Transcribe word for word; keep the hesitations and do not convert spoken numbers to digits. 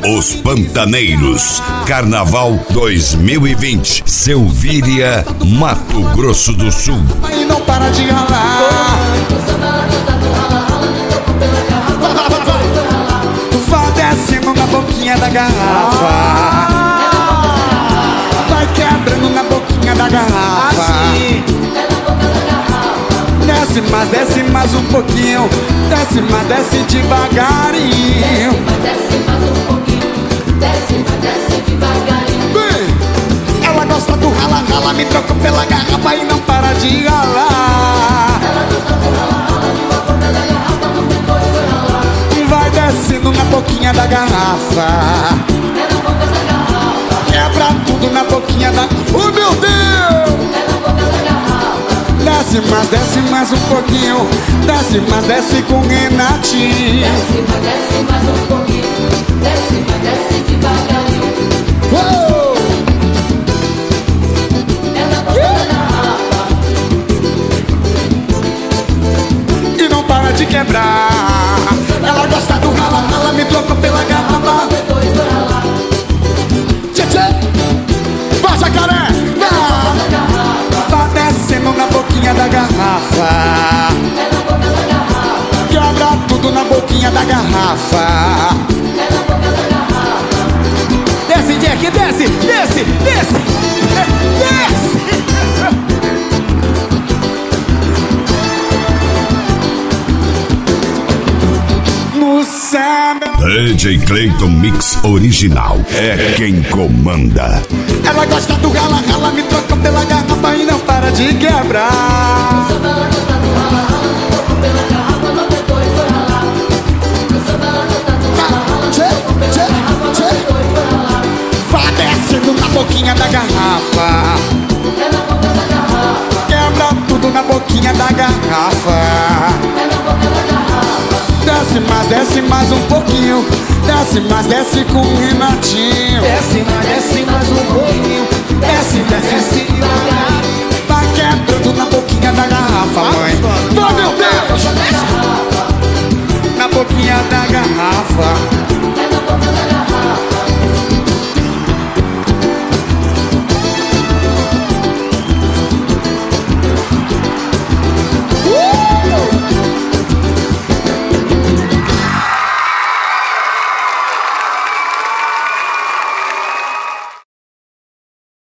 Os Pantaneiros, Carnaval dois mil e vinte, Selvíria, Mato Grosso do Sul. E não para de ralar. Tu vai descendo na boquinha da garrafa, vai quebrando na boquinha da garrafa. Desce mais, desce mais um pouquinho. Desce mais, desce devagarinho. Desce mais um pouquinho. Desce mais, desce devagarinho. Bem, ela gosta do rala, rala, me trocou pela garrafa e não para de ralar. Ela gosta do rala, rala, me trocou pela garrafa, não depois foi ralar. Vai descendo na boquinha da garrafa, é na boca da garrafa. quebra tudo na boquinha da... Oh, meu Deus! É na boca da garrafa. Desce mais, desce mais um pouquinho. Desce mais, desce com Renatinho. Desce mais, desce mais um pouquinho. Desce mais, desce devagarinho. Oh! É na boca da garrafa. E não para de quebrar. Ela gosta do rala, rala, me trocou pela garrafa. Depois foi ralar. Tchê, tchê. Vai, jacaré! Vai descendo na boquinha da garrafa, É na boca da garrafa. quebra tudo na boquinha da garrafa. É na boca da garrafa. Desce, Jack, desce, desce, desce, desce. No céu. D J Clayton Mix Original é quem comanda. Ela gosta do rala, rala, me troca pela garrafa e não para de quebrar. Ela gosta do rala, rala, me trocou pela garrafa, não depois foi ralar. Ela gosta do rala, rala, me trocou pela garrafa, não depois foi ralar. Vai descendo na boquinha da garrafa, É na boca da garrafa. quebra tudo na boquinha da garrafa. É na boca da garrafa. Desce mais, desce mais um pouquinho. Desce mais, desce com o Renatinho. Desce mais, desce mais um pouquinho. Desce, desce, desce devagarinho. Vai quebrando na boquinha da garrafa, mãe. Oh, meu Deus! Na boquinha da garrafa.